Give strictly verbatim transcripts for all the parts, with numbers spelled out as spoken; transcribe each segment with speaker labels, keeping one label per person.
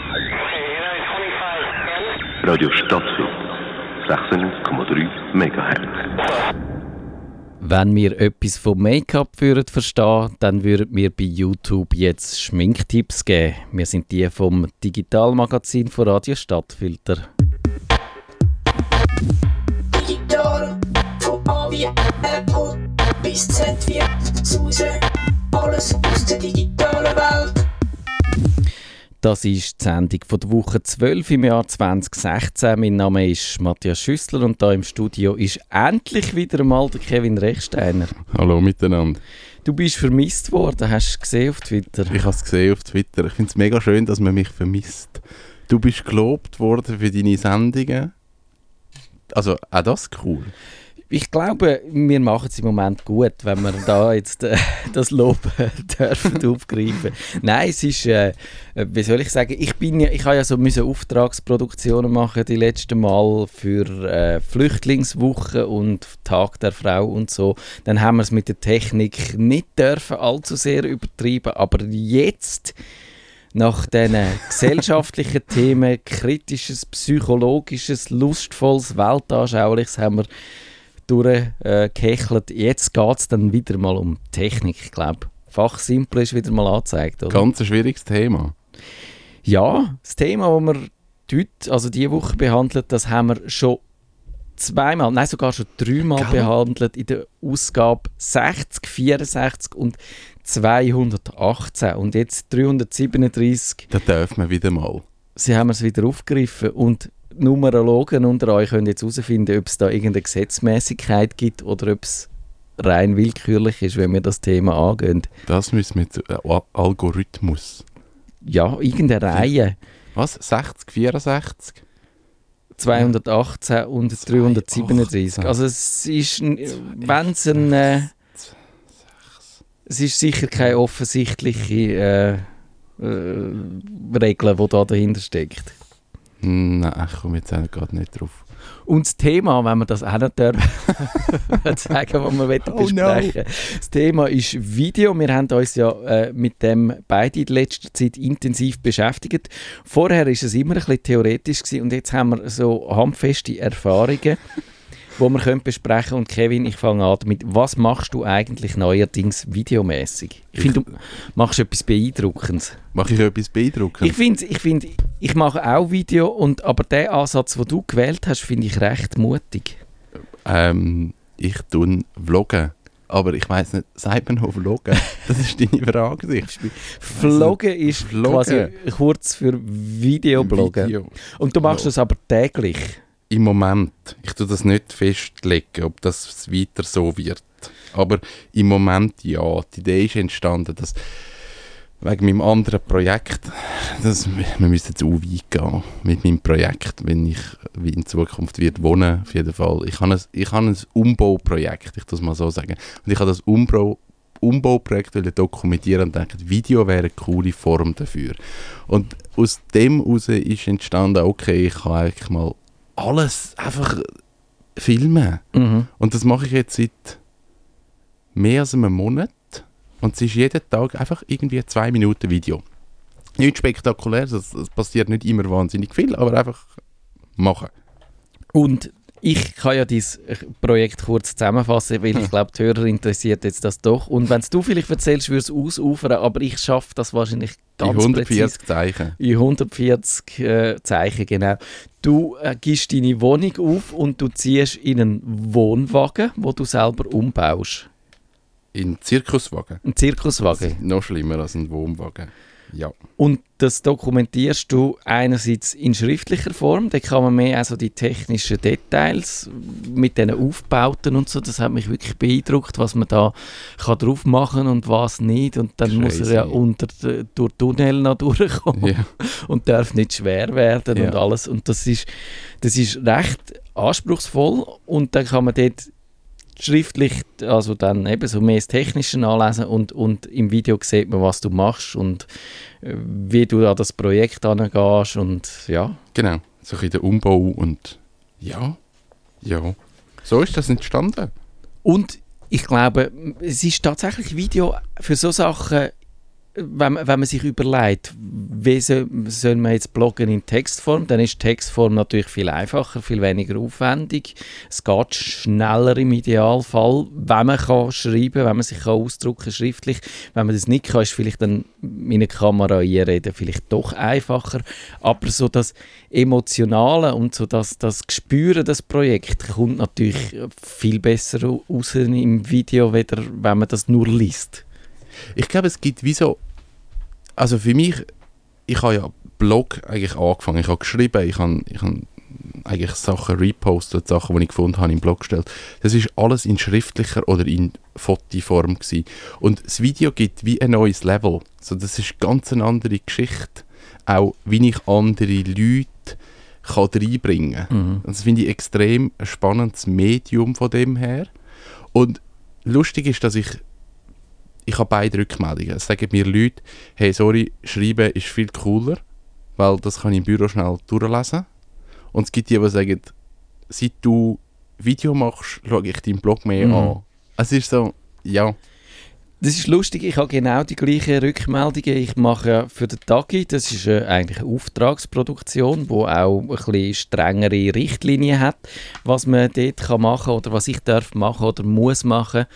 Speaker 1: Radio Stadtfilter, sechsundneunzig Komma drei Megahertz.
Speaker 2: Wenn wir etwas vom Make-up würden verstehen, dann würden wir bei YouTube jetzt Schminktipps geben. Wir sind die vom Digitalmagazin von Radio Stadtfilter.
Speaker 3: Digital, von A wie Apple bis Z wie Suse, alles aus der digitalen Welt.
Speaker 2: Das ist die Sendung von der Woche zwölf im Jahr zwanzig sechzehn. Mein Name ist Matthias Schüssler und hier im Studio ist endlich wieder einmal der Kevin Rechsteiner.
Speaker 4: Hallo miteinander.
Speaker 2: Du bist vermisst worden, hast du es gesehen auf Twitter?
Speaker 4: Ich habe es gesehen auf Twitter. Ich finde es mega schön, dass man mich vermisst. Du bist gelobt worden für deine Sendungen. Also auch das ist cool.
Speaker 2: Ich glaube, wir machen es im Moment gut, wenn wir da jetzt äh, das Lob äh, dürfen aufgreifen. Nein, es ist, äh, wie soll ich sagen, ich bin ja, ich habe ja so müssen Auftragsproduktionen machen die letzten Mal für äh, Flüchtlingswoche und Tag der Frau und so. Dann haben wir es mit der Technik nicht dürfen allzu sehr übertrieben, aber jetzt nach diesen gesellschaftlichen Themen, kritisches, psychologisches, lustvolles, weltanschauliches, haben wir durchgehechelt. Jetzt geht es dann wieder mal um Technik, ich glaube. Fachsimpel ist wieder mal angezeigt, oder?
Speaker 4: Ganz ein schwieriges Thema.
Speaker 2: Ja, das Thema, das wir heute, also diese Woche behandelt, das haben wir schon zweimal, nein sogar schon dreimal
Speaker 4: Gell?
Speaker 2: behandelt in der Ausgabe sechzig, vierundsechzig und zweihundertachtzehn. Und jetzt dreihundertsiebenunddreißig.
Speaker 4: Da dürfen wir wieder mal.
Speaker 2: Sie haben es wieder aufgegriffen und Numerologen unter euch können jetzt herausfinden, ob es da irgendeine Gesetzmäßigkeit gibt oder ob es rein willkürlich ist, wenn wir das Thema angehen.
Speaker 4: Das müssen wir zu äh, Algorithmus.
Speaker 2: Ja, irgendeine Reihe.
Speaker 4: Was? sechzig, vierundsechzig?
Speaker 2: zweihundertachtzehn und dreihundertsiebenunddreißig. Also es ist, wenn es ein... Äh, es ist sicher keine offensichtliche äh, äh, Regel, die da dahinter steckt.
Speaker 4: Nein, ich komme jetzt gerade nicht drauf.
Speaker 2: Und das Thema, wenn wir das auch nicht dürfen, sagen, was wir
Speaker 4: Oh
Speaker 2: besprechen
Speaker 4: no.
Speaker 2: wollen. Das Thema ist Video. Wir haben uns ja äh, mit dem beide in letzter Zeit intensiv beschäftigt. Vorher war es immer ein bisschen theoretisch gewesen, und jetzt haben wir so handfeste Erfahrungen, die wir können besprechen können. Und Kevin, ich fange an damit. Was machst du eigentlich neuerdings videomäßig? Ich finde, du machst etwas Beeindruckendes.
Speaker 4: Mache ich etwas Beeindruckendes?
Speaker 2: Ich finde, ich, find, ich mache auch Video, und, aber den Ansatz, den du gewählt hast, finde ich recht mutig.
Speaker 4: Ähm, ich tue Vloggen. Aber ich weiss nicht, sagt man noch Vloggen? Das ist deine Frage.
Speaker 2: Vloggen ist
Speaker 4: Vloggen.
Speaker 2: quasi kurz für Videobloggen.
Speaker 4: Video.
Speaker 2: Und du machst das aber täglich.
Speaker 4: Im Moment. Ich tue das nicht festlegen, ob das weiter so wird. Aber im Moment ja. Die Idee ist entstanden, dass wegen meinem anderen Projekt, dass wir müssen jetzt auch weit gehen mit meinem Projekt, wenn ich wie in Zukunft wird wohnen, auf jeden Fall. Ich habe ein, ich habe ein Umbauprojekt, ich das mal so sagen. Und ich habe das Umbau, Umbauprojekt dokumentieren und denke, Video wäre eine coole Form dafür. Und aus dem heraus ist entstanden, okay, ich kann eigentlich mal alles einfach filmen.
Speaker 2: Mhm.
Speaker 4: Und das mache ich jetzt seit mehr als einem Monat. Und es ist jeden Tag einfach irgendwie zwei Minuten Video. Nichts Spektakuläres, das, das passiert nicht immer wahnsinnig viel, aber einfach machen.
Speaker 2: Und ich kann ja dein Projekt kurz zusammenfassen, weil ich glaube, die Hörer interessiert jetzt das doch. Und wenn du vielleicht erzählst, würde es ausufern, aber ich schaffe das wahrscheinlich ganz
Speaker 4: in hundertvierzig
Speaker 2: präzise.
Speaker 4: Zeichen.
Speaker 2: In hundertvierzig äh, Zeichen, genau. Du äh, gibst deine Wohnung auf und du ziehst in einen Wohnwagen, wo du selber umbaust.
Speaker 4: In Zirkuswagen.
Speaker 2: Ein
Speaker 4: Das
Speaker 2: Zirkuswagen.
Speaker 4: ist noch schlimmer als ein Wohnwagen. Ja.
Speaker 2: Und das dokumentierst du einerseits in schriftlicher Form, da kann man mehr also die technischen Details mit diesen Aufbauten und so, das hat mich wirklich beeindruckt, was man da kann drauf machen und was nicht, und dann
Speaker 4: Crazy.
Speaker 2: muss er ja unter de, durch Tunnel noch durchkommen
Speaker 4: Ja.
Speaker 2: und darf nicht schwer werden,
Speaker 4: Ja.
Speaker 2: und alles, und das ist, das ist recht anspruchsvoll, und dann kann man dort schriftlich, also dann eben so mehr das Technische anlesen, und, und im Video sieht man, was du machst und äh, wie du an das Projekt angehst, und ja.
Speaker 4: Genau. So ein bisschen der Umbau und ja. Ja. So ist das entstanden.
Speaker 2: Und ich glaube, es ist tatsächlich Video für so Sachen, wenn, man- wenn man sich überlegt, wie soll, soll man jetzt bloggen in Textform? Dann ist Textform natürlich viel einfacher, viel weniger aufwendig. Es geht schneller im Idealfall, wenn man kann schreiben, wenn man sich kann ausdrucken schriftlich. Wenn man das nicht kann, ist vielleicht dann mit einer Kamera einreden vielleicht doch einfacher. Aber so das Emotionale und so das, das Gespüren des Projekts kommt natürlich viel besser raus im Video, weder wenn man das nur liest.
Speaker 4: Ich glaube, es gibt wie so, also für mich, ich habe ja Blog eigentlich angefangen, ich habe geschrieben, ich habe, ich habe eigentlich Sachen repostet, Sachen, die ich gefunden habe, im Blog gestellt. Das ist alles in schriftlicher oder in Fotoform gewesen. Und das Video gibt wie ein neues Level. So, das ist ganz eine andere Geschichte. Auch wie ich andere Leute kann reinbringen kann. Mhm. Das finde ich extrem ein spannendes Medium von dem her. Und lustig ist, dass ich Ich habe beide Rückmeldungen. Es sagen mir Leute, hey, sorry, schreiben ist viel cooler, weil das kann ich im Büro schnell durchlesen. Und es gibt die, die sagen, seit du Video machst, schaue ich deinen Blog mehr mhm. an. Es ist so, ja.
Speaker 2: Das ist lustig, ich habe genau die gleichen Rückmeldungen. Ich mache für den Tagi, das ist äh, eigentlich eine Auftragsproduktion, die auch ein bisschen strengere Richtlinien hat, was man dort kann machen oder was ich darf machen oder muss machen.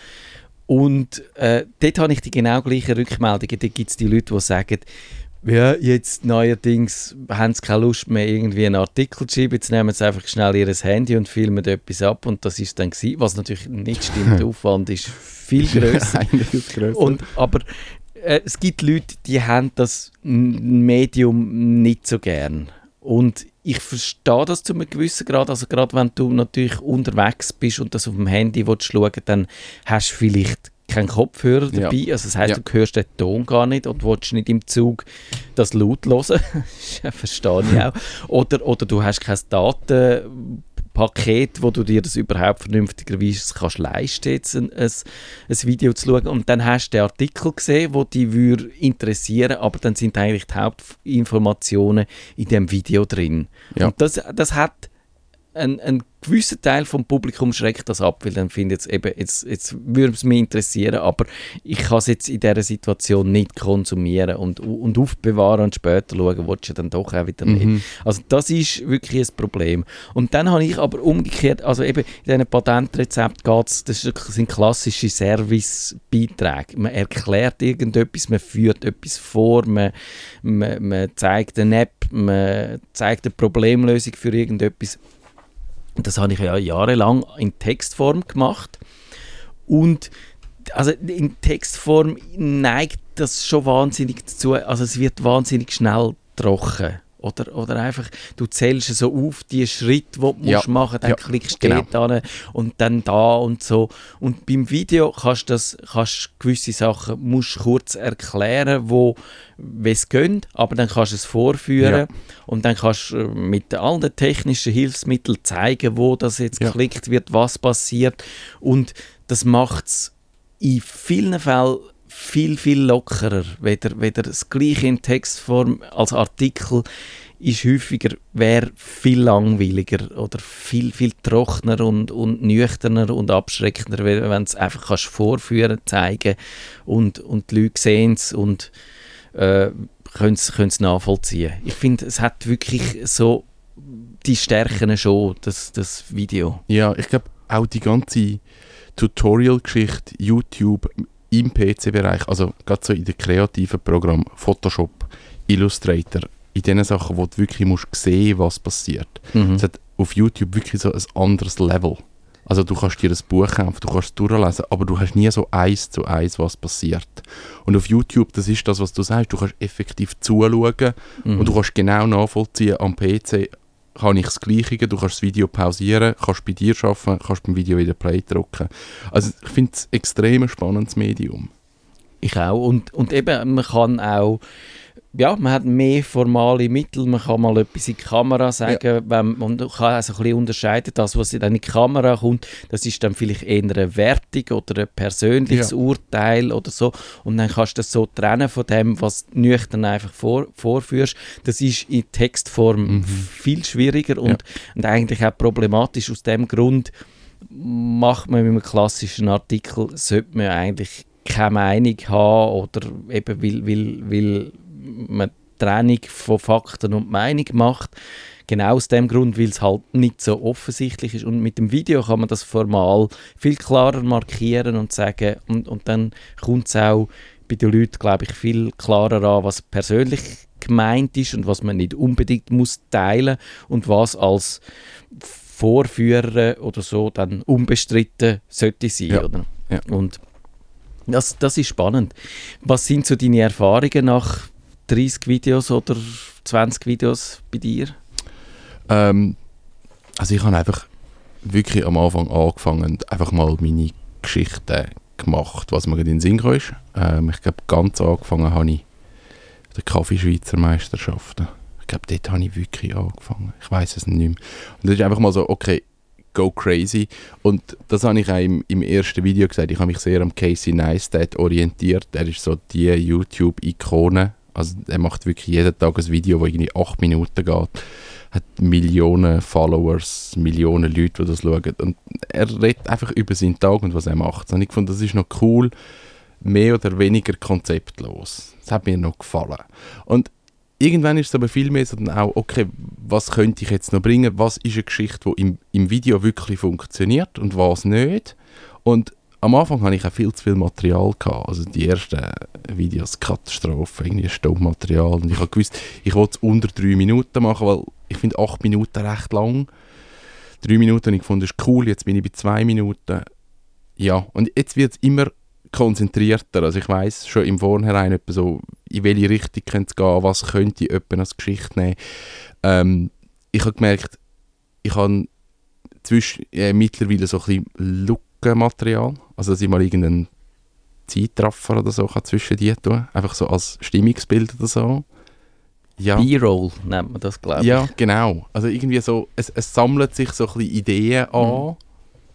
Speaker 2: Und äh, dort habe ich die genau gleichen Rückmeldungen. Dort gibt es die Leute, die sagen, ja, jetzt neuerdings haben sie keine Lust mehr, irgendwie einen Artikel zu schreiben. Jetzt nehmen sie einfach schnell ihr Handy und filmen etwas ab und das ist dann gewesen. Was natürlich nicht stimmt, der Aufwand ist viel grösser. Und, aber äh, es gibt Leute, die haben das Medium nicht so gern. Und ich verstehe das zu einem gewissen Grad. Also gerade wenn du natürlich unterwegs bist und das auf dem Handy willst schauen, dann hast du vielleicht keinen Kopfhörer dabei. Ja. Also das heisst, ja. du hörst den Ton gar nicht und willst nicht im Zug das laut hören. Das verstehe ich auch. Oder, oder du hast kein Datenpaket, wo du dir das überhaupt vernünftigerweise kannst leisten, jetzt ein, ein, ein Video zu schauen. Und dann hast du den Artikel gesehen, der dich würde interessieren, aber dann sind eigentlich die Hauptinformationen in dem Video drin. Ja. Und das, das hat ein, ein gewisser Teil vom Publikum schreckt das ab, weil dann findet es eben, jetzt, jetzt würde es mich interessieren, aber ich kann es jetzt in dieser Situation nicht konsumieren und, und aufbewahren und später schauen, willst du dann doch auch wieder nicht. Mhm. Also das ist wirklich ein Problem. Und dann habe ich aber umgekehrt, also eben in diesen Patentrezept geht es, das sind klassische Servicebeiträge. Man erklärt irgendetwas, man führt etwas vor, man, man, man zeigt eine App, man zeigt eine Problemlösung für irgendetwas. Das habe ich ja jahrelang in Textform gemacht. Und also in Textform neigt das schon wahnsinnig dazu. Also es wird wahnsinnig schnell trocken. Oder, oder einfach, du zählst so auf die Schritte, die du ja. musst machen musst, dann ja. klickst du genau. dort an und dann da und so. Und beim Video kannst du kannst gewisse Sachen musst kurz erklären, wo es geht, aber dann kannst du es vorführen ja. und dann kannst du mit all den technischen Hilfsmitteln zeigen, wo das jetzt ja. geklickt wird, was passiert. Und das macht es in vielen Fällen viel, viel lockerer. Weder, weder das Gleiche in Textform als Artikel ist häufiger, wäre viel langweiliger oder viel, viel trockener und, und nüchterner und abschreckender, wenn du es einfach kannst vorführen, zeigen und, und die Leute sehen es und äh, können es nachvollziehen. Ich finde, es hat wirklich so die Stärken schon, das, das Video.
Speaker 4: Ja, ich glaube auch die ganze Tutorial-Geschichte, YouTube, im P C-Bereich, also gerade so in den kreativen Programmen, Photoshop, Illustrator, in den Sachen, wo du wirklich musst sehen, was passiert. Mhm. Es hat auf YouTube wirklich so ein anderes Level. Also du kannst dir ein Buch kaufen, du kannst es durchlesen, aber du hast nie so eins zu eins, was passiert. Und auf YouTube, das ist das, was du sagst, du kannst effektiv zuschauen mhm. und du kannst genau nachvollziehen, am P C kann ich das Gleiche, du kannst das Video pausieren, kannst bei dir arbeiten, kannst beim Video wieder Play drücken. Also ich finde es ein extrem spannendes Medium.
Speaker 2: Ich auch. Und, und eben, man kann auch, ja, man hat mehr formale Mittel, man kann mal etwas in die Kamera sagen, ja. wenn, und man kann also ein bisschen unterscheiden, das, was dann in die Kamera kommt, das ist dann vielleicht eher eine Wertung oder ein persönliches ja. Urteil oder so, und dann kannst du das so trennen von dem, was du nüchtern einfach vor, vorführst. Das ist in Textform mhm. viel schwieriger und, ja. und eigentlich auch problematisch. Aus dem Grund macht man mit einem klassischen Artikel, sollte man eigentlich keine Meinung haben oder eben weil, weil, weil man Trennung von Fakten und Meinung macht. Genau aus dem Grund, weil es halt nicht so offensichtlich ist. Und mit dem Video kann man das formal viel klarer markieren und sagen, und, und dann kommt es auch bei den Leuten, glaube ich, viel klarer an, was persönlich gemeint ist und was man nicht unbedingt muss teilen und was als Vorführer oder so dann unbestritten sollte sein.
Speaker 4: Ja.
Speaker 2: Oder?
Speaker 4: Ja.
Speaker 2: Und das, das ist spannend. Was sind so deine Erfahrungen nach dreißig Videos oder zwanzig Videos bei dir?
Speaker 4: Ähm, also ich habe einfach wirklich am Anfang angefangen und einfach mal meine Geschichten gemacht, was mir gerade in den Sinn kam. Ähm, ich glaube, ganz angefangen habe ich die Kaffee-Schweizer Meisterschaften. Ich glaube, dort habe ich wirklich angefangen. Ich weiß es nicht mehr. Und das ist einfach mal so, okay, go crazy. Und das habe ich auch im, im ersten Video gesagt. Ich habe mich sehr am Casey Neistat orientiert. Er ist so die YouTube-Ikone. Also er macht wirklich jeden Tag ein Video, das irgendwie acht Minuten geht. Hat Millionen Followers, Millionen Leute, die das schauen. Und er redet einfach über seinen Tag und was er macht. Und ich fand, das ist noch cool, mehr oder weniger konzeptlos. Das hat mir noch gefallen. Und irgendwann ist es aber viel mehr so dann auch, okay, was könnte ich jetzt noch bringen? Was ist eine Geschichte, die im, im Video wirklich funktioniert und was nicht? Und am Anfang hatte ich auch viel zu viel Material gehabt. Also die ersten Videos, Katastrophe, irgendwie Staubmaterial. Und ich habe gewusst, ich wollte es unter drei Minuten machen, weil ich finde acht Minuten recht lang. Drei Minuten habe ich gefunden, ist cool, jetzt bin ich bei zwei Minuten. Ja, und jetzt wird es immer konzentrierter. Also ich weiss schon im Vornherein etwa so, in welche Richtung könnte es gehen, was könnte ich etwa als Geschichte nehmen. Ähm, ich habe gemerkt, ich habe zwischen, äh, mittlerweile so ein bisschen Lückenmaterial, also dass ich mal irgendeinen Zeitraffer oder so kann zwischen die tun, einfach so als Stimmungsbild oder so. Ja.
Speaker 2: B-Roll nennt man das, glaube ich.
Speaker 4: Ja, genau. Also irgendwie so, es, es sammelt sich so ein bisschen Ideen an. Mhm.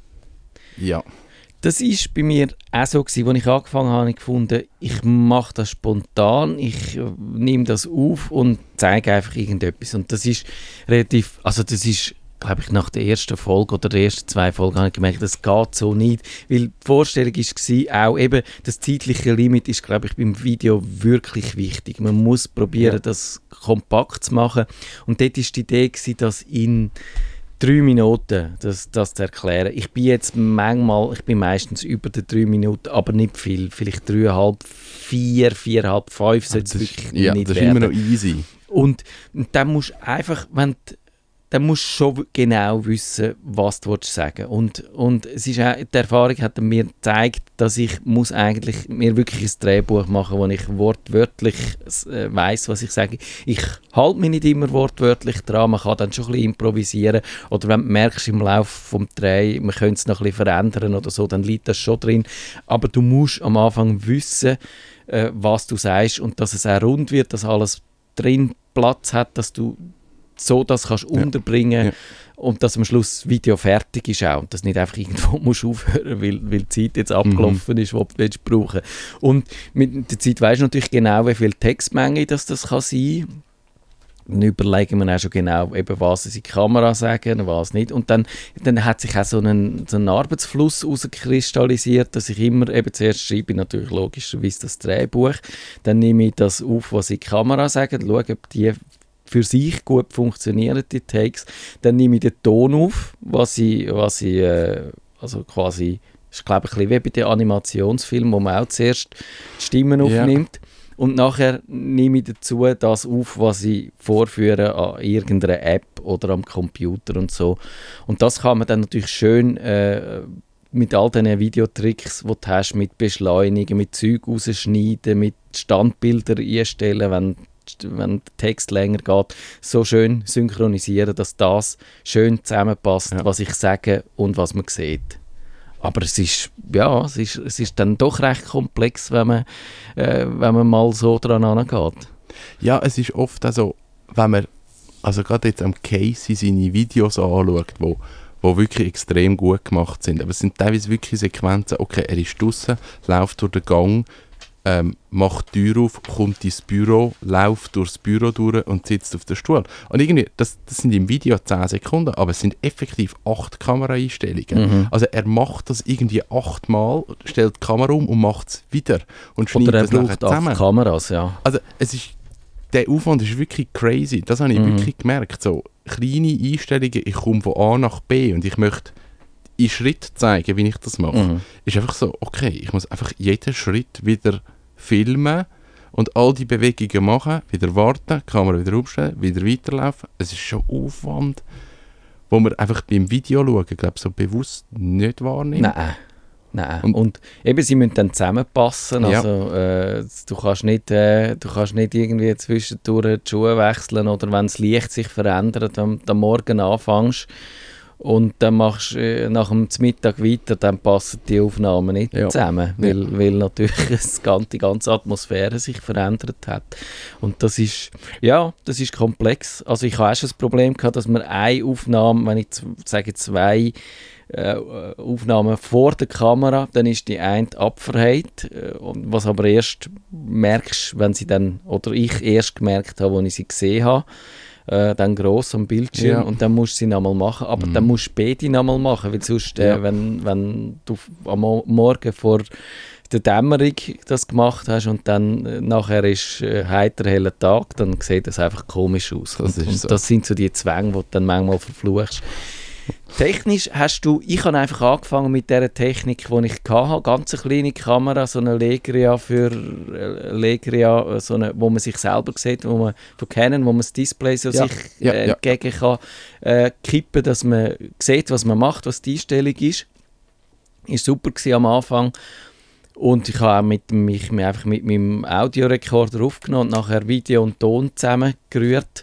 Speaker 4: Ja.
Speaker 2: Das war bei mir auch so, als ich angefangen habe, habe ich gefunden, ich mache das spontan, ich nehme das auf und zeige einfach irgendetwas. Und das ist relativ, also das ist, glaube ich, nach der ersten Folge oder der ersten zwei Folgen habe ich gemerkt, das geht so nicht. Weil die Vorstellung war auch eben, das zeitliche Limit ist, glaube ich, beim Video wirklich wichtig. Man muss probieren, ja. das kompakt zu machen. Und dort war die Idee, dass in drei Minuten das, das zu erklären. Ich bin jetzt manchmal, ich bin meistens über die drei Minuten, aber nicht viel. Vielleicht dreieinhalb, vier, viereinhalb, fünf sollte es wirklich
Speaker 4: ja,
Speaker 2: nicht
Speaker 4: das
Speaker 2: werden.
Speaker 4: ist immer noch easy.
Speaker 2: Und, und dann musst du einfach, wenn du, dann musst du schon genau wissen, was du sagen willst. Und, und es ist auch, die Erfahrung hat mir gezeigt, dass ich muss eigentlich mir wirklich ein Drehbuch machen muss, wo ich wortwörtlich äh, weiss, was ich sage. Ich halte mich nicht immer wortwörtlich dran, man kann dann schon ein bisschen improvisieren. Oder wenn du merkst im Laufe des Drehs, man könnte es noch ein bisschen verändern oder so, dann liegt das schon drin. Aber du musst am Anfang wissen, äh, was du sagst und dass es auch rund wird, dass alles drin Platz hat, dass du so das kannst ja. unterbringen ja. und dass am Schluss das Video fertig ist auch und dass nicht einfach irgendwo musst aufhören, weil, weil die Zeit jetzt abgelaufen mhm. ist, die du willst brauchen. Und mit der Zeit weisst du natürlich genau, wie viel Textmenge das, das kann sein kann. Dann überlegen wir auch schon genau, eben, was sie in die Kamera sagen und was nicht. Und dann, dann hat sich auch so ein, so ein Arbeitsfluss herauskristallisiert, dass ich immer eben zuerst schreibe, natürlich logischerweise das Drehbuch, dann nehme ich das auf, was sie in die Kamera sagen, schaue, ob die für sich gut funktionieren, die Takes. Dann nehme ich den Ton auf, was ich, was ich äh, also quasi, ist glaube ich ein bisschen wie bei den Animationsfilmen, wo man auch zuerst die Stimmen aufnimmt. Yeah. Und nachher nehme ich dazu das auf, was ich vorführe an irgendeiner App oder am Computer und so. Und das kann man dann natürlich schön äh, mit all diesen Videotricks, die du hast, mit Beschleunigen, mit Zeug rausschneiden, mit Standbildern einstellen, wenn wenn der Text länger geht, so schön synchronisieren, dass das schön zusammenpasst, ja. was ich sage und was man sieht. Aber es ist, ja, es ist, es ist dann doch recht komplex, wenn man, äh, wenn man mal so dran angeht.
Speaker 4: Ja, es ist oft also, wenn man, also gerade jetzt am Casey seine Videos anschaut, wo, wo wirklich extrem gut gemacht sind, aber es sind teilweise wirklich Sequenzen, okay, er ist draussen, läuft durch den Gang, Ähm, macht die Tür auf, kommt ins Büro, läuft durchs Büro durch und sitzt auf dem Stuhl. Und irgendwie, das, das sind im Video zehn Sekunden, aber es sind effektiv acht Kameraeinstellungen. Mhm. Also er macht das irgendwie achtmal, stellt die Kamera um und macht es wieder und schneidet
Speaker 2: Oder er
Speaker 4: es nachher
Speaker 2: braucht
Speaker 4: zusammen.
Speaker 2: acht Kameras, ja.
Speaker 4: Also es ist der Aufwand ist wirklich crazy. Das habe ich
Speaker 2: Mhm.
Speaker 4: wirklich gemerkt. So kleine Einstellungen, ich komme von A nach B und ich möchte in Schritt zeigen, wie ich das mache.
Speaker 2: Mhm.
Speaker 4: Ist einfach so, okay, ich muss einfach jeden Schritt wieder filmen und all die Bewegungen machen, wieder warten, Kamera wieder umstellen, wieder weiterlaufen. Es ist schon Aufwand, wo man einfach beim Video schauen, glaube so bewusst nicht wahrnimmt.
Speaker 2: Nein. Nein.
Speaker 4: Und-
Speaker 2: Und, eben, sie müssen dann zusammenpassen.
Speaker 4: Ja.
Speaker 2: Also, äh, du, kannst nicht, äh, du kannst nicht irgendwie zwischendurch die Schuhe wechseln oder wenn das Licht sich verändert, wenn du am Morgen anfängst und dann machst du äh, nach dem Mittag weiter, dann passen die Aufnahmen nicht
Speaker 4: Ja.
Speaker 2: zusammen, weil, weil natürlich das ganze, die ganze Atmosphäre sich verändert hat. Und das ist, ja, das ist komplex. Also ich habe auch schon das Problem gehabt, dass man eine Aufnahme, wenn ich z- sage zwei äh, Aufnahmen vor der Kamera, dann ist die eine abverheilt, äh, und was aber erst merkst, wenn sie dann, oder ich erst gemerkt habe, als ich sie gesehen habe, äh, dann gross am Bildschirm,
Speaker 4: Ja.
Speaker 2: und dann musst du sie nochmal machen, aber
Speaker 4: Mhm.
Speaker 2: dann musst du beide nochmal machen, weil sonst, äh,
Speaker 4: Ja.
Speaker 2: wenn, wenn du f- am Mo- Morgen vor der Dämmerung das gemacht hast und dann äh, nachher ist äh, heiter heller Tag, dann sieht das einfach komisch aus.
Speaker 4: Das
Speaker 2: und
Speaker 4: ist
Speaker 2: und
Speaker 4: so.
Speaker 2: das sind so die Zwänge, die du dann manchmal verfluchst. Technisch hast du, ich habe einfach angefangen mit der Technik, die ich hatte, ganz eine kleine Kamera, so eine Legria für äh, Legria, äh, so eine, wo man sich selber sieht, wo man von Canon, wo man das Display so
Speaker 4: Ja,
Speaker 2: sich
Speaker 4: ja,
Speaker 2: äh,
Speaker 4: ja.
Speaker 2: entgegen kann äh, kippen, dass man sieht, was man macht, was die Einstellung ist. Ist super gewesen am Anfang. Und ich habe auch mit, mich mir einfach mit meinem Audiorekorder aufgenommen und nachher Video und Ton zusammengerührt.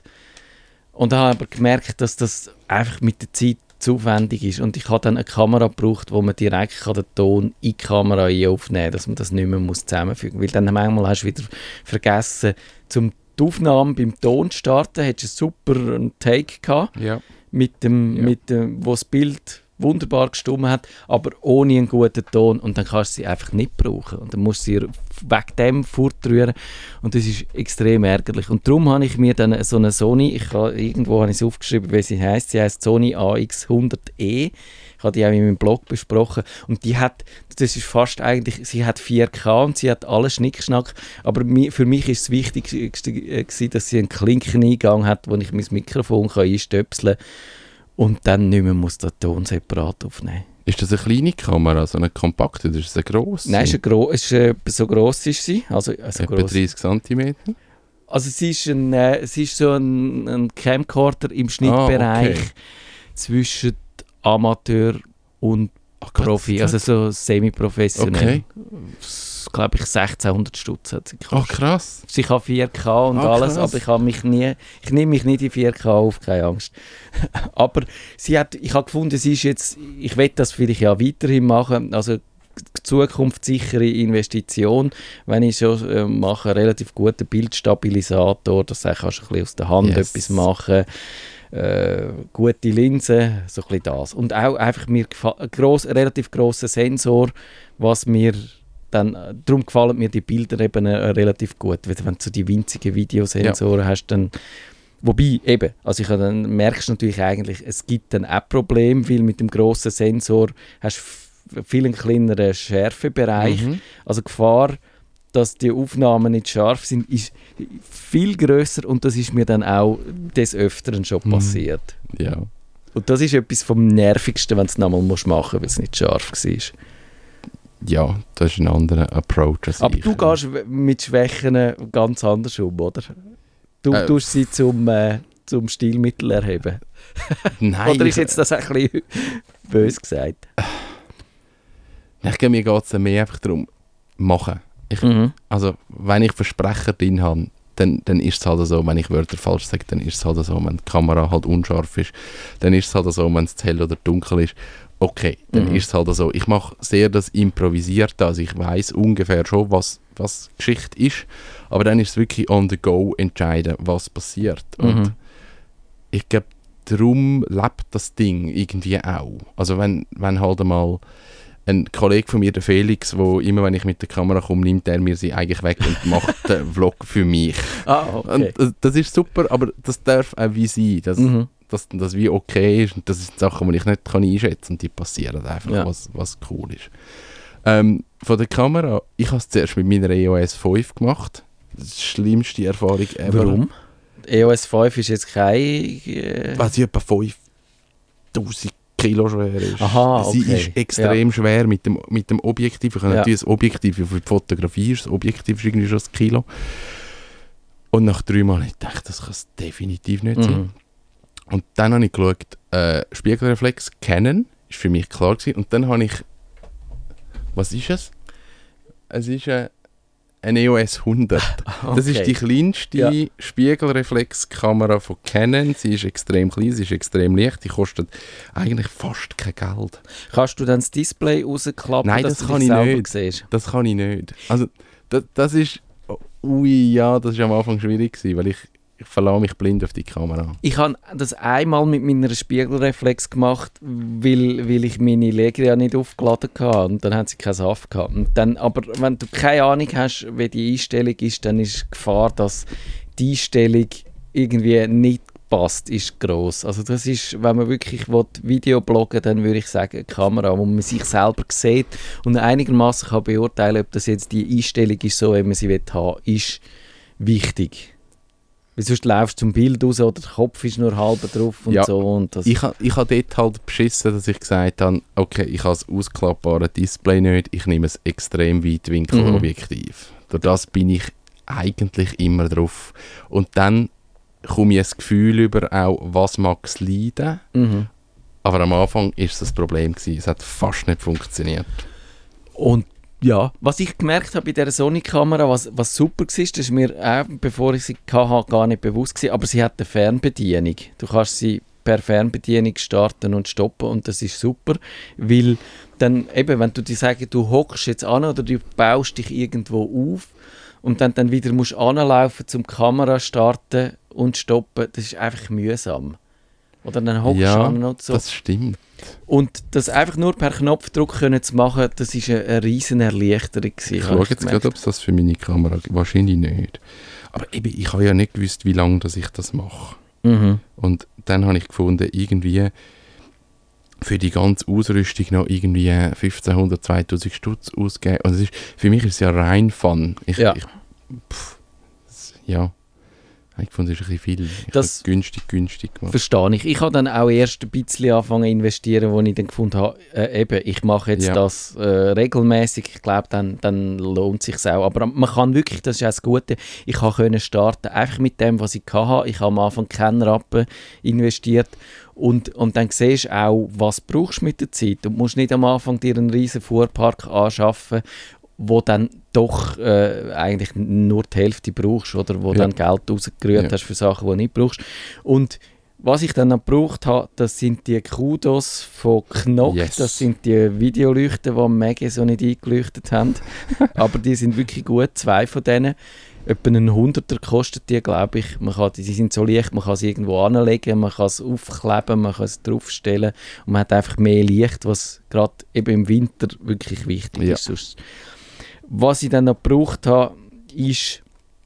Speaker 2: Und habe aber gemerkt, dass das einfach mit der Zeit zu aufwendig ist. Und ich habe dann eine Kamera gebraucht, wo man direkt kann den Ton in die Kamera aufnehmen kann, dass man das nicht mehr muss zusammenfügen muss. Weil dann manchmal hast du wieder vergessen, zum die Aufnahme beim Ton zu starten, hättest du einen super Take gehabt,
Speaker 4: Ja.
Speaker 2: mit dem,
Speaker 4: Ja.
Speaker 2: mit dem, wo das Bild wunderbar gestimmt hat, aber ohne einen guten Ton, und dann kannst du sie einfach nicht brauchen und dann musst du sie wegen dem fortrühren und das ist extrem ärgerlich. Und darum habe ich mir dann so eine Sony, ich habe, irgendwo habe ich es aufgeschrieben, wie sie heisst, sie heisst Sony A X hundert E, ich habe die auch in meinem Blog besprochen und die hat, das ist fast eigentlich, sie hat vier K und sie hat alles Schnickschnack, aber mi, für mich ist das Wichtigste äh, gewesen, dass sie einen Klinkeneingang hat, wo ich mein Mikrofon kann einstöpseln kann und dann nicht mehr muss den Ton separat aufnehmen.
Speaker 4: Ist das eine kleine Kamera, so eine kompakte, oder ist das eine grosse?
Speaker 2: Nein, es ist, eine gro- es ist äh, so gross ist sie. Also, also,
Speaker 4: Etwa
Speaker 2: gross.
Speaker 4: dreißig Zentimeter?
Speaker 2: also sie ist, ein, äh, es ist so ein, ein Camcorder im Schnittbereich
Speaker 4: Ah, okay.
Speaker 2: zwischen Amateur und
Speaker 4: Ach Gott,
Speaker 2: Profi, also so semi-professionell.
Speaker 4: Okay.
Speaker 2: Glaube ich, sechzehnhundert Stutz hat sie
Speaker 4: Oh,
Speaker 2: gekostet.
Speaker 4: krass.
Speaker 2: Ich habe vier K und
Speaker 4: Ah,
Speaker 2: alles,
Speaker 4: krass.
Speaker 2: aber ich habe mich nie, ich nehme mich nicht in vier K auf, keine Angst. Aber sie hat, ich habe gefunden, sie ist jetzt, ich will das vielleicht ja weiterhin machen, also zukunftssichere Investition, wenn ich schon äh, mache, einen relativ guten Bildstabilisator, dass du kannst du ein bisschen aus der Hand
Speaker 4: Yes.
Speaker 2: etwas machen, äh, gute Linsen, so ein bisschen das. Und auch einfach mir gefa- ein gross, relativ grosser Sensor, was mir dann, äh, darum gefallen mir die Bilder eben äh, relativ gut, weil wenn du so die winzigen Videosensoren hast, dann wobei, eben, also ich, dann merkst du natürlich eigentlich, es gibt dann auch Probleme, weil mit dem grossen Sensor hast du f- viel einen kleineren Schärfebereich.
Speaker 4: Mhm.
Speaker 2: Also die Gefahr, dass die Aufnahmen nicht scharf sind, ist viel grösser und das ist mir dann auch des Öfteren schon
Speaker 4: Mhm.
Speaker 2: passiert.
Speaker 4: Ja.
Speaker 2: Und das ist etwas vom Nervigsten, wenn du es nochmal machen musst, weil es nicht scharf war.
Speaker 4: Ja, das ist ein anderer Approach als
Speaker 2: Aber
Speaker 4: ich.
Speaker 2: du gehst w- mit Schwächen ganz anders um, oder? Du
Speaker 4: Äh,
Speaker 2: tust sie zum, äh, zum Stilmittel erheben.
Speaker 4: Nein,
Speaker 2: Oder ist
Speaker 4: ich-
Speaker 2: jetzt das ein bisschen böse gesagt?
Speaker 4: Ich glaube, mir geht es mehr einfach darum, machen. Ich,
Speaker 2: Mhm.
Speaker 4: Also, wenn ich Versprecher drin habe, dann, dann ist es halt so, wenn ich Wörter falsch sage, dann ist es halt so, wenn die Kamera halt unscharf ist, dann ist es halt so, wenn es zu hell oder dunkel ist. Okay, dann
Speaker 2: Mhm.
Speaker 4: ist es halt so. Ich mache sehr das Improvisierte, also ich weiß ungefähr schon, was, was Geschichte ist, aber dann ist es wirklich on the go entscheiden, was passiert. Und
Speaker 2: Mhm.
Speaker 4: ich glaube, darum lebt das Ding irgendwie auch. Also wenn, wenn halt einmal ein Kollege von mir, der Felix, wo immer, wenn ich mit der Kamera komme, nimmt er mir sie eigentlich weg und macht den Vlog für mich.
Speaker 2: Ah, okay.
Speaker 4: Und das, das ist super, aber das darf auch wie sein, dass,
Speaker 2: Mhm.
Speaker 4: dass das wie okay ist und das sind Sachen, die ich nicht kann einschätzen kann und die passieren einfach,
Speaker 2: Ja.
Speaker 4: was, was cool ist. Ähm, von der Kamera, ich habe es zuerst mit meiner E O S fünf gemacht. Das ist die schlimmste Erfahrung ever.
Speaker 2: Warum? E O S fünf ist jetzt kein... Äh...
Speaker 4: Weil sie etwa fünftausend Kilo schwer ist.
Speaker 2: Aha, okay.
Speaker 4: Sie ist extrem
Speaker 2: ja.
Speaker 4: schwer mit dem, mit dem Objektiv. Ich habe
Speaker 2: Ja.
Speaker 4: natürlich das Objektiv für die Fotografie, ist, das Objektiv ist irgendwie schon ein Kilo. Und nach drei Mal habe ich gedacht, das kann es definitiv nicht sein.
Speaker 2: Mhm.
Speaker 4: Und dann habe ich geschaut, äh, Spiegelreflex Canon, ist für mich klar gewesen. Und dann habe ich, was ist es? Es ist eine, eine E O S hundert.
Speaker 2: Okay.
Speaker 4: Das ist die kleinste
Speaker 2: Ja.
Speaker 4: Spiegelreflexkamera von Canon. Sie ist extrem klein, sie ist extrem leicht. Die kostet eigentlich fast kein Geld.
Speaker 2: Kannst du dann das Display rausklappen,
Speaker 4: Nein,
Speaker 2: dass
Speaker 4: das
Speaker 2: du
Speaker 4: kann
Speaker 2: dich
Speaker 4: ich
Speaker 2: selber
Speaker 4: nicht.
Speaker 2: siehst?
Speaker 4: Das kann ich nicht. Also, das, das ist, ui, ja, das war am Anfang schwierig gewesen, weil ich, ich verlasse mich blind auf die Kamera.
Speaker 2: Ich habe das einmal mit meiner Spiegelreflex gemacht, weil, weil ich meine Legria nicht aufgeladen hatte und dann hat sie keinen Saft gehabt. Und dann, aber wenn du keine Ahnung hast, wie die Einstellung ist, dann ist die Gefahr, dass die Einstellung irgendwie nicht passt, ist gross. Also das ist, wenn man wirklich Video bloggen will, dann würde ich sagen, eine Kamera, wo man sich selber sieht und einigermaßen kann beurteilen, ob das jetzt die Einstellung ist, so wie man sie haben will, ist wichtig. Weil sonst laufst du zum Bild raus oder der Kopf ist nur halb drauf und
Speaker 4: Ja,
Speaker 2: so. Und das
Speaker 4: Ich, ha- ich habe dort halt beschissen, dass ich gesagt habe, okay, ich habe das ausklappbare Display nicht, ich nehme ein extrem Weitwinkelobjektiv.
Speaker 2: Mhm.
Speaker 4: Durch das bin ich eigentlich immer drauf. Und dann komme ich ein Gefühl über, auch, was mag es leiden.
Speaker 2: mhm.
Speaker 4: Aber am Anfang war es das Problem gewesen. Es hat fast nicht funktioniert.
Speaker 2: Und ja, was ich gemerkt habe bei dieser Sony-Kamera, was, was super war, das ist mir auch, bevor ich sie hatte, gar nicht bewusst gewesen, aber sie hat eine Fernbedienung. Du kannst sie per Fernbedienung starten und stoppen und das ist super, weil dann eben, wenn du dir sagst, du hockst jetzt an oder du baust dich irgendwo auf und dann, dann wieder musst anlaufen zum Kamera starten und stoppen, das ist einfach mühsam. Oder dann hockst du
Speaker 4: Ja,
Speaker 2: an und so.
Speaker 4: das stimmt.
Speaker 2: Und das einfach nur per Knopfdruck können zu machen, das war eine, eine riesen Erleichterung gewesen,
Speaker 4: Ich
Speaker 2: habe
Speaker 4: schaue
Speaker 2: ich
Speaker 4: jetzt
Speaker 2: gemerkt.
Speaker 4: gerade, ob es das für meine Kamera gibt. Wahrscheinlich nicht. Aber eben, ich habe ja nicht gewusst, wie lange dass ich das mache.
Speaker 2: Mhm.
Speaker 4: Und dann habe ich gefunden, irgendwie für die ganze Ausrüstung noch irgendwie fünfzehnhundert, zweitausend Stutz ausgeben. Und es ist, für mich ist es ja rein Fun. Ich,
Speaker 2: Ja.
Speaker 4: ich, pff, das, ja, ich fand es ist ein bisschen viel. Ich
Speaker 2: Das-
Speaker 4: habe günstig, günstig gemacht.
Speaker 2: Verstehe ich. Ich habe dann auch erst ein bisschen angefangen zu investieren, wo ich dann gefunden habe, äh, eben, ich mache jetzt
Speaker 4: Ja.
Speaker 2: das äh, regelmäßig. Ich glaube, dann, dann lohnt es sich auch. Aber man kann wirklich, das ist auch das Gute, ich konnte starten, einfach mit dem, was ich hatte. Ich habe am Anfang keinen Rappen investiert. Und, und dann siehst du auch, was du brauchst mit der Zeit. Du musst nicht am Anfang dir einen riesen Fuhrpark anschaffen, wo dann doch äh, eigentlich nur die Hälfte brauchst, oder wo
Speaker 4: Ja.
Speaker 2: dann Geld rausgerührt
Speaker 4: Ja.
Speaker 2: hast für Sachen, die du nicht brauchst. Und was ich dann noch gebraucht habe, das sind die Kudos von Knock,
Speaker 4: Yes.
Speaker 2: das sind die Videoleuchten, die am Mega so nicht eingeleuchtet haben. Aber die sind wirklich gut, zwei von denen. Etwa einen Hunderter kostet die, glaube ich. Man kann, die sind so leicht, man kann sie irgendwo anlegen, man kann es aufkleben, man kann es draufstellen und man hat einfach mehr Licht, was gerade eben im Winter wirklich wichtig
Speaker 4: Ja.
Speaker 2: ist. Sonst. Was ich dann noch gebraucht habe, ist,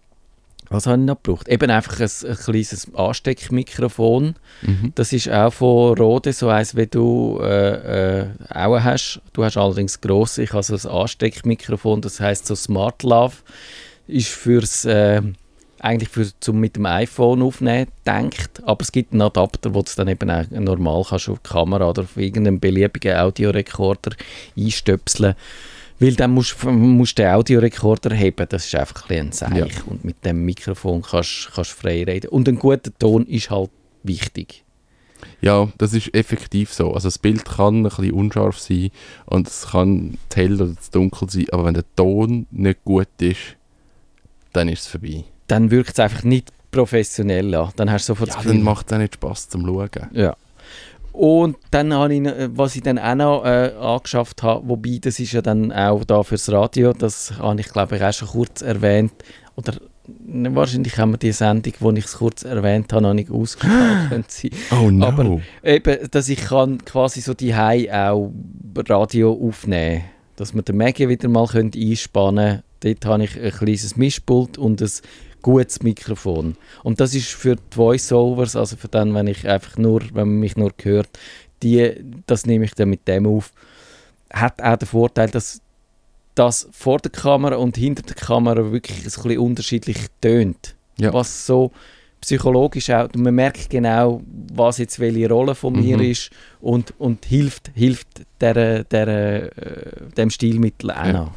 Speaker 2: was habe ich noch gebraucht? Eben einfach ein, ein kleines Ansteckmikrofon.
Speaker 4: Mhm.
Speaker 2: Das ist auch von Rode, so eins wie du äh, äh, auch hast. Du hast allerdings gross, ich habe so ein Ansteckmikrofon, das heisst so Smart Love. Ist fürs, äh, eigentlich für, zum mit dem iPhone aufnehmen gedacht, aber es gibt einen Adapter, wo du es dann eben auch normal kannst auf die Kamera oder auf irgendeinen beliebigen Audiorekorder einstöpseln. Weil dann musst du musst den Audiorekorder heben, das ist einfach ein bisschen ein Seich.
Speaker 4: Ja.
Speaker 2: Und mit dem Mikrofon kannst du frei reden. Und ein guter Ton ist halt wichtig.
Speaker 4: Ja, das ist effektiv so. Also das Bild kann ein bisschen unscharf sein und es kann zu hell oder zu dunkel sein, aber wenn der Ton nicht gut ist, dann ist es vorbei.
Speaker 2: Dann wirkt es einfach nicht professionell an. Dann hast du sofort
Speaker 4: Ja,
Speaker 2: das
Speaker 4: dann
Speaker 2: Gefühl.
Speaker 4: macht es auch nicht Spass zum Schauen.
Speaker 2: Ja. Und dann habe ich, noch- was ich dann auch noch äh, angeschafft habe, wobei das ist ja dann auch da fürs Radio, das habe ich glaube ich auch schon kurz erwähnt, oder ne, wahrscheinlich haben wir die Sendung, wo ich es kurz erwähnt habe, noch nicht ausgestrahlt sein.
Speaker 4: Oh no.
Speaker 2: Aber eben, dass ich kann quasi so die auch Radio aufnehmen, dass wir den Maggie wieder mal können einspannen können. Dort habe ich ein kleines Mischpult und ein gutes Mikrofon. Und das ist für die Voice-Overs, also für dann, wenn ich einfach nur, wenn man mich nur hört, die, das nehme ich dann mit dem auf. Hat auch den Vorteil, dass dass vor der Kamera und hinter der Kamera wirklich ein bisschen unterschiedlich tönt.
Speaker 4: Ja.
Speaker 2: Was so psychologisch auch, man merkt genau, was jetzt welche Rolle von mir
Speaker 4: Mhm.
Speaker 2: ist und, und hilft, hilft der, der, äh, dem Stilmittel auch
Speaker 4: Ja.
Speaker 2: noch.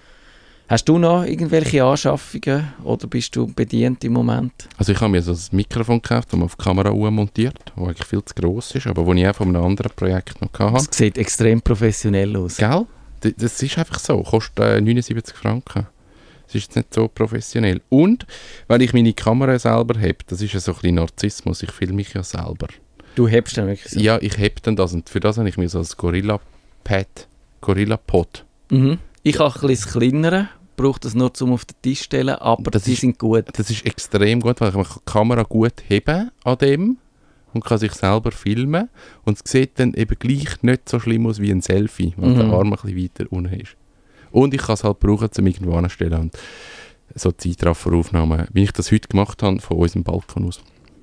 Speaker 2: Hast du noch irgendwelche Anschaffungen oder bist du bedient im Moment?
Speaker 4: Also ich habe mir so ein Mikrofon gekauft, das man auf die Kamera montiert, das eigentlich viel zu gross ist, aber das ich auch von einem anderen Projekt noch hatte.
Speaker 2: Das sieht extrem professionell aus.
Speaker 4: Gell? D- Das ist einfach so. Kostet äh, neunundsiebzig Franken. Das ist jetzt nicht so professionell. Und, weil ich meine Kamera selber habe, das ist ja so ein bisschen Narzissmus, ich filme mich ja selber.
Speaker 2: Du hebst dann wirklich so.
Speaker 4: Ja, ich habe dann das und für das habe ich mir so ein Gorilla-Pad, Gorilla-Pod.
Speaker 2: Mhm. Ich habe ein bisschen das kleinere, brauche das nur zum auf den Tisch stellen, aber
Speaker 4: Das
Speaker 2: die
Speaker 4: ist-
Speaker 2: sind gut.
Speaker 4: Das ist extrem gut, weil man kann die Kamera gut heben an dem und kann sich selber filmen und es sieht dann eben gleich nicht so schlimm aus wie ein Selfie, weil
Speaker 2: Mhm.
Speaker 4: der Arm ein bisschen weiter unten ist. Und ich kann es halt brauchen, um irgendwo anzustellen und so Zeitrafferaufnahmen, wie ich das heute gemacht habe, von unserem Balkon aus.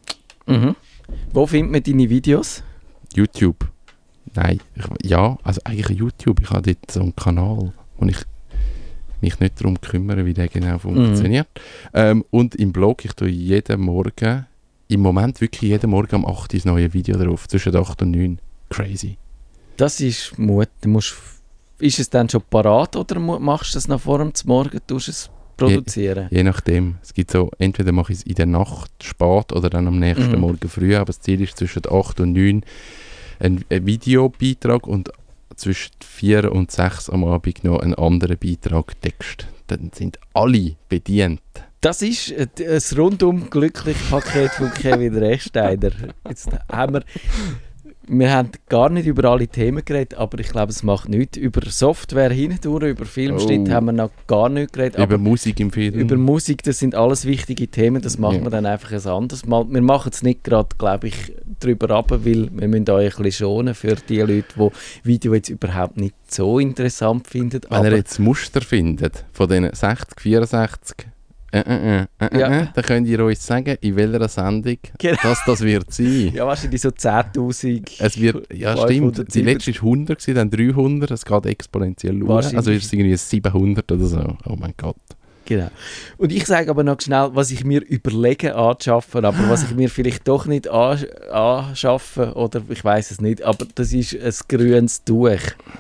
Speaker 2: Mhm. Wo findet man deine Videos?
Speaker 4: YouTube. Nein, ich, ja, also eigentlich YouTube. Ich habe dort so einen Kanal, wo ich mich nicht darum kümmere, wie der genau funktioniert. Ähm, und im Blog, ich tue jeden Morgen, im Moment wirklich jeden Morgen um acht Uhr das neue Video drauf, zwischen acht und neun. Crazy.
Speaker 2: Das ist Mut. Du musst, ist es dann schon parat oder mu- machst du es noch vor dem Morgen, tust es produzieren?
Speaker 4: Je nachdem. Es gibt so, entweder mache ich es in der Nacht spät oder dann am nächsten
Speaker 2: Mhm.
Speaker 4: Morgen früh, aber das Ziel ist zwischen acht und neun ein, ein Videobeitrag und zwischen vier und sechs am Abend noch einen anderen Beitrag Text. Dann sind alle bedient.
Speaker 2: Das ist äh, d- ein rundum glückliches Paket von Kevin Rechsteiner. Jetzt haben wir, wir haben gar nicht über alle Themen geredet, aber ich glaube, es macht nichts. Über Software hindurch, über Filmschnitt
Speaker 4: Oh.
Speaker 2: haben wir noch gar nicht geredet.
Speaker 4: Über
Speaker 2: Aber
Speaker 4: Musik im Film.
Speaker 2: über Musik, das sind alles wichtige Themen, das machen
Speaker 4: Ja.
Speaker 2: wir dann einfach ein anderes Mal. Wir machen es nicht gerade, glaube ich, drüber ab, weil wir müssen euch ein bisschen schonen für die Leute, die Video jetzt überhaupt nicht so interessant finden.
Speaker 4: Wenn
Speaker 2: Aber
Speaker 4: ihr jetzt Muster findet von diesen sechzig, vierundsechzig, äh, äh, äh, äh,
Speaker 2: Ja.
Speaker 4: äh, dann könnt ihr uns sagen, in welcher Sendung
Speaker 2: Genau.
Speaker 4: das, das wird sein.
Speaker 2: ja, wahrscheinlich so zehntausend.
Speaker 4: Es wird, ja stimmt, die letzte war hundert, gewesen, dann dreihundert, es geht exponentiell hoch.
Speaker 2: Wahrscheinlich.
Speaker 4: Also ist es irgendwie siebenhundert oder so. Oh mein Gott.
Speaker 2: Genau. Und ich sage aber noch schnell, was ich mir überlege anzuschaffen, aber was ich mir vielleicht doch nicht an- anschaffe, oder ich weiß es nicht, aber das ist ein grünes Tuch.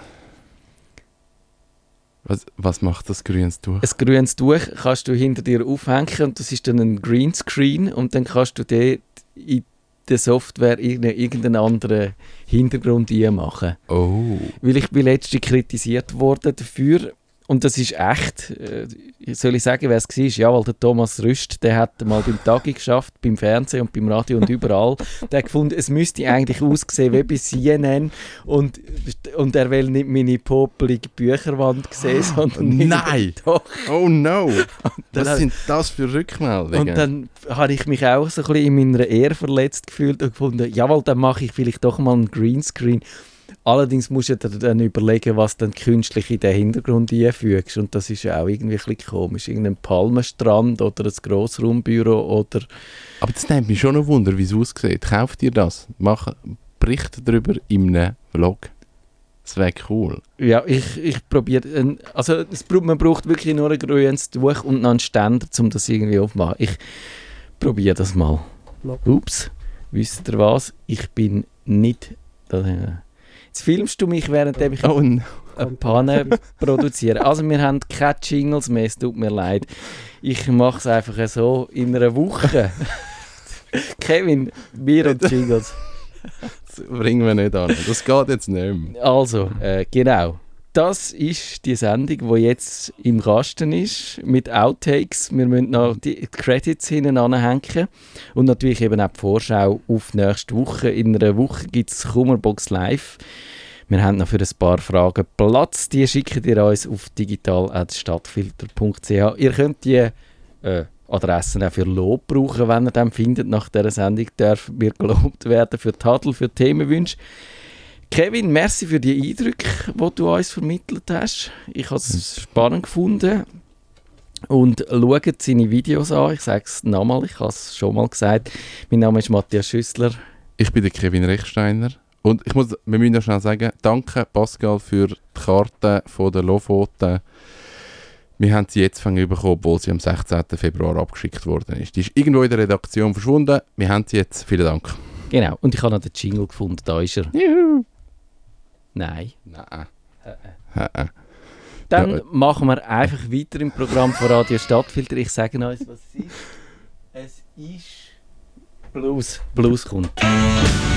Speaker 4: Was, was macht das grünes Tuch?
Speaker 2: Ein grünes Tuch kannst du hinter dir aufhängen und das ist dann ein Greenscreen und dann kannst du dort in der Software irgendeinen, irgendeinen anderen Hintergrund machen.
Speaker 4: Oh.
Speaker 2: Weil ich bin letztens kritisiert worden dafür, und das ist echt, äh, soll ich sagen, wer es war? Ja, weil der Thomas Rüst, der hat mal beim Tagi geschafft, beim Fernsehen und beim Radio und überall. Der hat gefunden, es müsste eigentlich aussehen wie bei C N N und, und er will nicht meine popelige Bücherwand sehen, sondern
Speaker 4: Nein!
Speaker 2: doch.
Speaker 4: Oh no!
Speaker 2: dann
Speaker 4: Was
Speaker 2: hat-
Speaker 4: sind das für Rückmeldungen?
Speaker 2: Und dann habe ich mich auch so ein bisschen in meiner Ehre verletzt gefühlt und gefunden, jawohl, dann mache ich vielleicht doch mal einen Greenscreen. Allerdings musst du dir dann überlegen, was du dann künstlich in den Hintergrund einfügst. Und das ist ja auch irgendwie ein bisschen komisch. Irgendein Palmenstrand oder ein Grossraumbüro oder...
Speaker 4: Aber das nimmt mich schon noch Wunder, wie es aussieht. Kauft ihr das? Mach, berichte darüber in einem Vlog. Das wäre cool.
Speaker 2: Ja, ich, ich probiere... Also es, bra- man braucht wirklich nur ein grünes Tuch und noch einen Ständer, um das irgendwie aufzumachen. Ich probiere das mal. Ups, wisst ihr was? Ich bin nicht... Jetzt filmst du mich, während ich
Speaker 4: Oh no.
Speaker 2: eine Panne produzieren. Also wir haben keine Jingles mehr, es tut mir leid. Ich mache es einfach so in einer Woche. Kevin, wir und Jingles.
Speaker 4: Das bringen wir nicht an. Das geht jetzt nicht mehr.
Speaker 2: Also, äh, genau. Das ist die Sendung, die jetzt im Kasten ist, mit Outtakes. Wir müssen noch die Credits hinten anhängen. Und natürlich eben auch die Vorschau auf nächste Woche. In einer Woche gibt es Kummerbox Live. Wir haben noch für ein paar Fragen Platz. Die schickt ihr uns auf digital at stadtfilter punkt c h. Ihr könnt die äh, Adressen auch für Lob brauchen, wenn ihr dann findet. Nach dieser Sendung dürfen wir gelobt werden für Tadel, für Themenwünsche. Kevin, merci für die Eindrücke, die du uns vermittelt hast. Ich habe es spannend gefunden. Und schaut seine Videos an. Ich sage es nochmal, ich habe es schon mal gesagt. Mein Name ist Matthias Schüssler.
Speaker 4: Ich bin der Kevin Rechsteiner. Und ich muss, wir müssen noch schnell sagen, danke Pascal für die Karte von der Lofoten. Wir haben sie jetzt bekommen, obwohl sie am sechzehnten Februar abgeschickt worden ist. Die ist irgendwo in der Redaktion verschwunden. Wir haben sie jetzt. Vielen Dank.
Speaker 2: Genau. Und ich habe noch den Jingle gefunden. Da ist er.
Speaker 4: Juhu.
Speaker 2: Nein.
Speaker 4: Nein.
Speaker 2: Äh, äh.
Speaker 4: Äh.
Speaker 2: Dann
Speaker 4: Ja.
Speaker 2: machen wir einfach weiter im Programm von Radio Stadtfilter. Ich sage euch, was es ist. Es ist Blues. Blues kommt.